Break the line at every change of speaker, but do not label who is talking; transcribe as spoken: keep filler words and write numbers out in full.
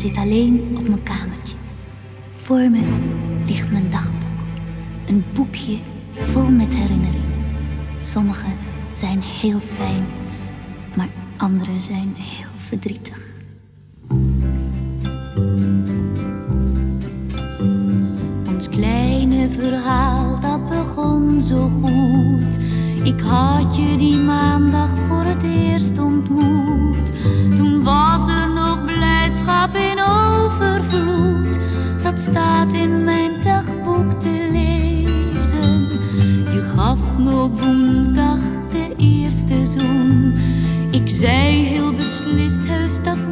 zit alleen op mijn kamertje. Voor me ligt mijn dagboek. Een boekje vol met herinneringen. Sommige zijn heel fijn, maar andere zijn heel verdrietig. Ons kleine verhaal, dat begon zo goed. Ik had je die maandag voor het eerst ontmoet. Toen was er nog blijdschap in overvloed. Dat staat in mijn dagboek te lezen. Je gaf me op woensdag de eerste zoen. Ik zei heel beslist, heus dat